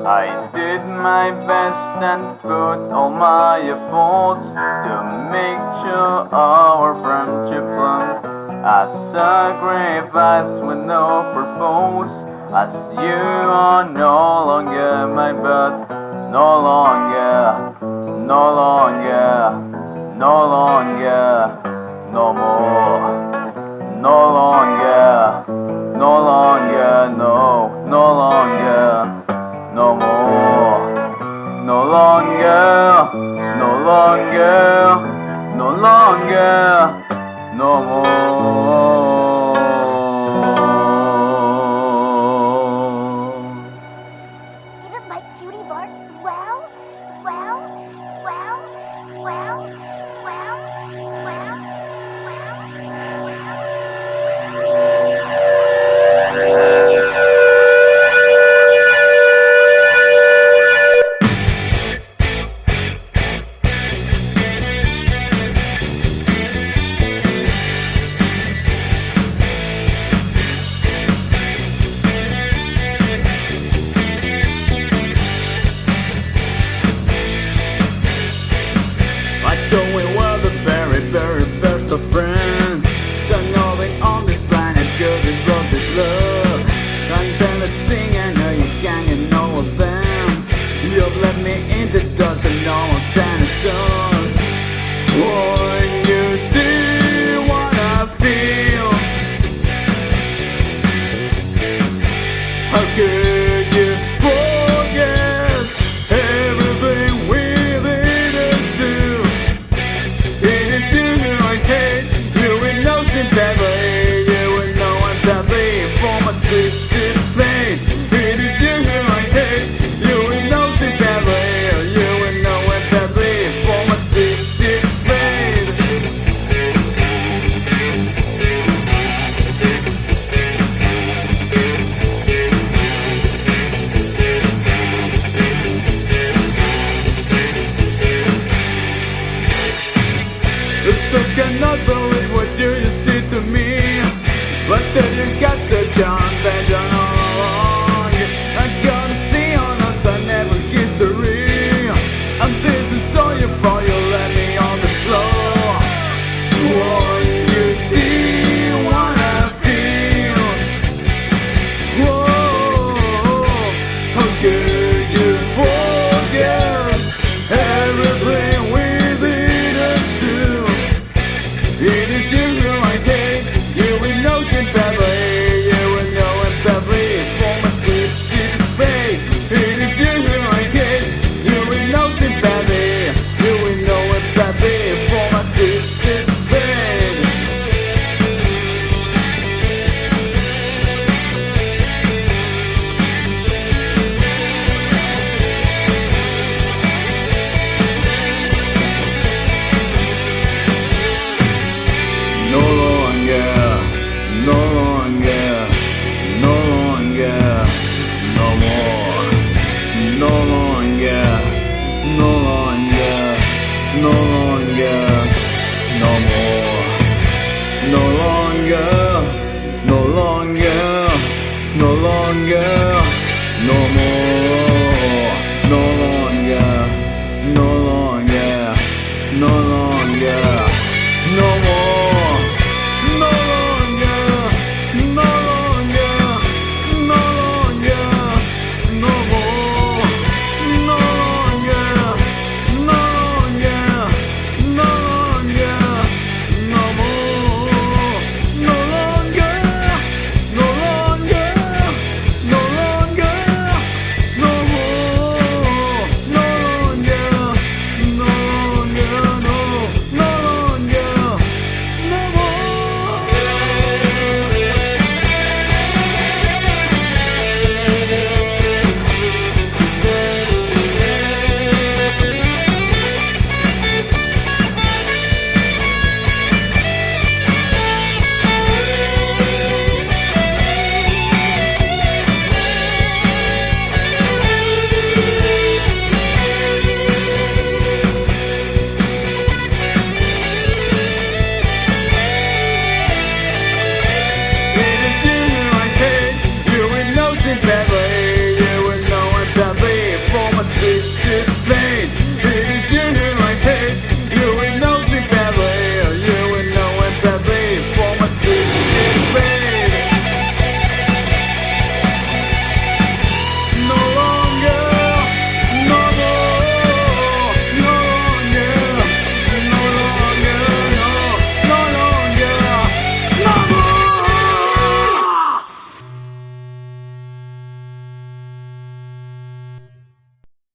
I did my best and put all my efforts to make sure our friendship bloomed. A sacrifice with no purpose, as you are no longer my birth. No longer, no longer, no longer, no more. No longer, no longer, no longer, no more. No longer, no longer, no longer, no more. Isn't my cutie mark swell? Swell? Swell? Swell? Swell? Swell? I thought we were the very, very best of friends. Don't know it on this planet, cause this love is love. And then let's sing, I know you can't know of them. You've left me in the dust and no one can done. When you see what I feel, how could you forget everything we did us do? It is you who I hate, you will know sympathy, you will know empathy for my twisted fate. It is you who I hate, you will know sympathy, you will know empathy for my twisted fate. I still cannot believe what you just did to me, but still you got